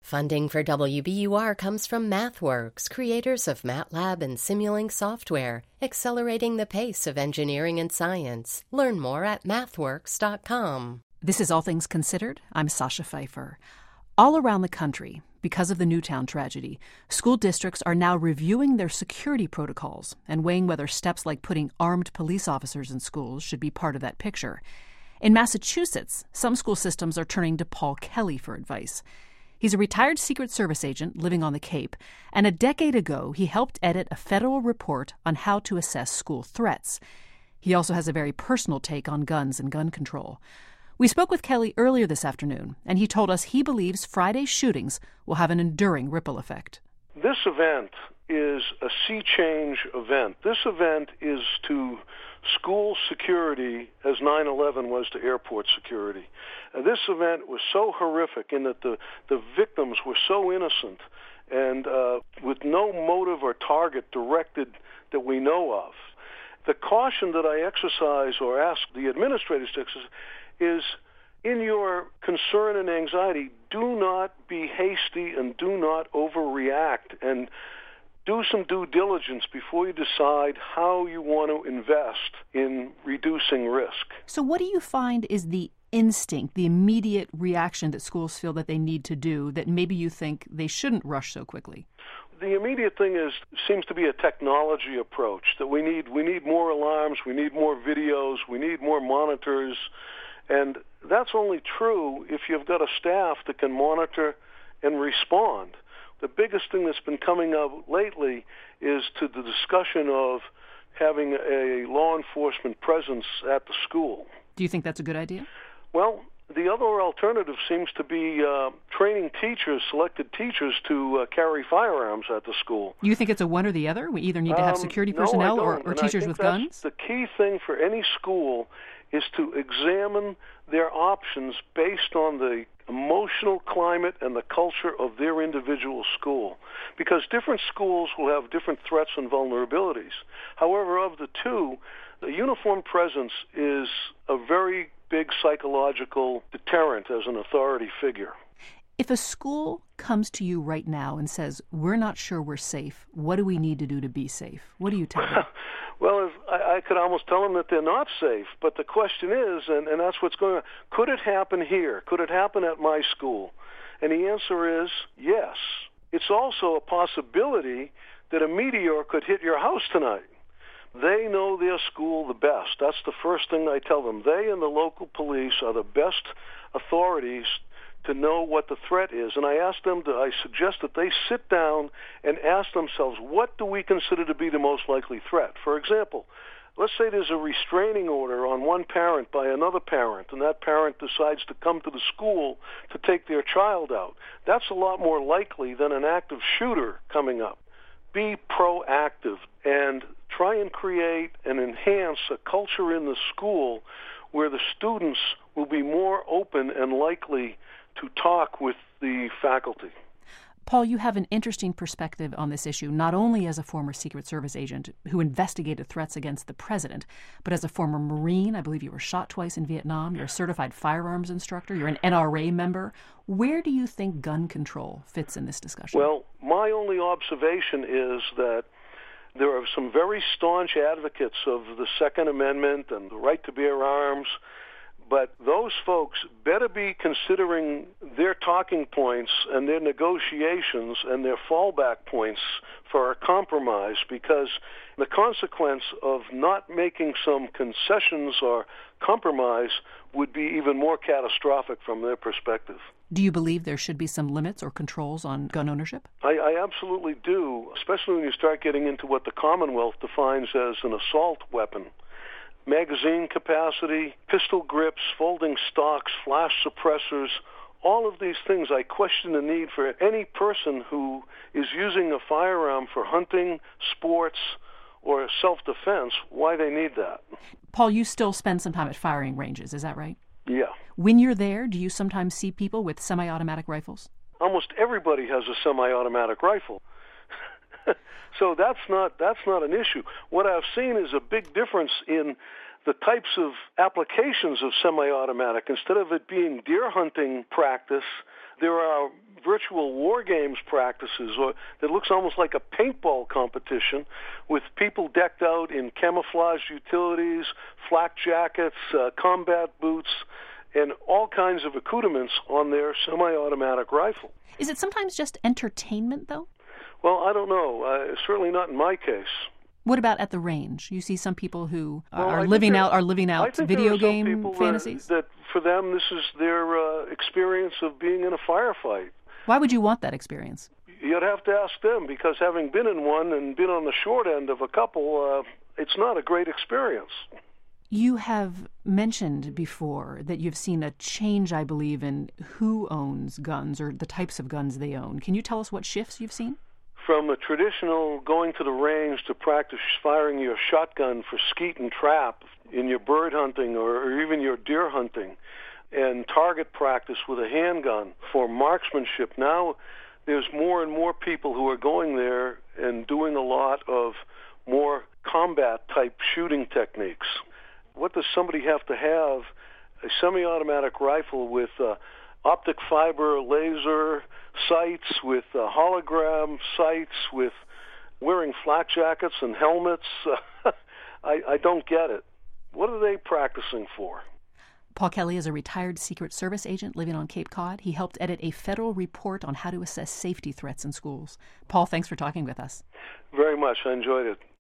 Funding for WBUR comes from MathWorks, creators of MATLAB and Simulink software, accelerating the pace of engineering and science. Learn more at mathworks.com. This is All Things Considered. I'm Sasha Pfeiffer. All around the country, because of the Newtown tragedy, school districts are now reviewing their security protocols and weighing whether steps like putting armed police officers in schools should be part of that picture. In Massachusetts, some school systems are turning to Paul Kelly for advice. He's a retired Secret Service agent living on the Cape, and a decade ago he helped edit a federal report on how to assess school threats. He also has a very personal take on guns and gun control. We spoke with Kelly earlier this afternoon, and he told us he believes Friday's shootings will have an enduring ripple effect. This event is a sea change event. This event is to school security as 9/11 was to airport security. This event was so horrific in that the victims were so innocent and with no motive or target directed that we know of. The caution that I exercise or ask the administrators to exercise is, in your concern and anxiety, do not be hasty and do not overreact, and do some due diligence before you decide how you want to invest in reducing risk. So what do you find is the instinct, the immediate reaction that schools feel that they need to do that maybe you think they shouldn't rush so quickly? The immediate thing seems to be a technology approach, that we need more alarms, we need more videos, we need more monitors, and that's only true if you've got a staff that can monitor and respond. The biggest thing that's been coming up lately is to the discussion of having a law enforcement presence at the school. Do you think that's a good idea? Well, the other alternative seems to be training teachers, selected teachers, to carry firearms at the school. You think it's a one or the other? We either need to have security personnel or teachers with guns? The key thing for any school is to examine their options based on the emotional climate and the culture of their individual school, because different schools will have different threats and vulnerabilities. However, of the two, the uniformed presence is a very big psychological deterrent as an authority figure. If a school comes to you right now and says, we're not sure we're safe, what do we need to do to be safe? What do you tell them? Well, I could almost tell them that they're not safe, but the question is, and that's what's going on, could it happen here? Could it happen at my school? And the answer is yes. It's also a possibility that a meteor could hit your house tonight. They know their school the best. That's the first thing I tell them. They and the local police are the best authorities to know what the threat is. And I suggest that they sit down and ask themselves, what do we consider to be the most likely threat? For example, let's say there's a restraining order on one parent by another parent, and that parent decides to come to the school to take their child out. That's a lot more likely than an active shooter coming up. Be proactive and try and create and enhance a culture in the school where the students will be more open and likely to talk with the faculty. Paul, you have an interesting perspective on this issue, not only as a former Secret Service agent who investigated threats against the president, but as a former Marine. I believe you were shot twice in Vietnam. You're a certified firearms instructor. You're an NRA member. Where do you think gun control fits in this discussion? Well, my only observation is that there are some very staunch advocates of the Second Amendment and the right to bear arms, but those folks better be considering their talking points and their negotiations and their fallback points for a compromise, because the consequence of not making some concessions or compromise would be even more catastrophic from their perspective. Do you believe there should be some limits or controls on gun ownership? I absolutely do, especially when you start getting into what the Commonwealth defines as an assault weapon. Magazine capacity, pistol grips, folding stocks, flash suppressors, all of these things, I question the need for any person who is using a firearm for hunting, sports, or self-defense, why they need that. Paul, you still spend some time at firing ranges, is that right? Yeah. When you're there, do you sometimes see people with semi-automatic rifles? Almost everybody has a semi-automatic rifle. So that's not an issue. What I've seen is a big difference in the types of applications of semi-automatic. Instead of it being deer hunting practice, There are virtual war games practices that looks almost like a paintball competition with people decked out in camouflage utilities, flak jackets, combat boots, and all kinds of accoutrements on their semi-automatic rifle. Is it sometimes just entertainment, though? Well, I don't know. Certainly not in my case. What about at the range? You see some people who are I living think out video game fantasies? That for them, this is their experience of being in a firefight. Why would you want that experience? You'd have to ask them, because having been in one and been on the short end of a couple, it's not a great experience. You have mentioned before that you've seen a change, I believe, in who owns guns or the types of guns they own. Can you tell us what shifts you've seen? From a traditional going to the range to practice firing your shotgun for skeet and trap in your bird hunting or even your deer hunting, and target practice with a handgun for marksmanship, now there's more and more people who are going there and doing a lot of more combat-type shooting techniques. What does somebody have to have? A semi-automatic rifle with optic fiber laser sights, with hologram sights, with wearing flak jackets and helmets. I don't get it. What are they practicing for? Paul Kelly is a retired Secret Service agent living on Cape Cod. He helped edit a federal report on how to assess safety threats in schools. Paul, thanks for talking with us. Very much. I enjoyed it.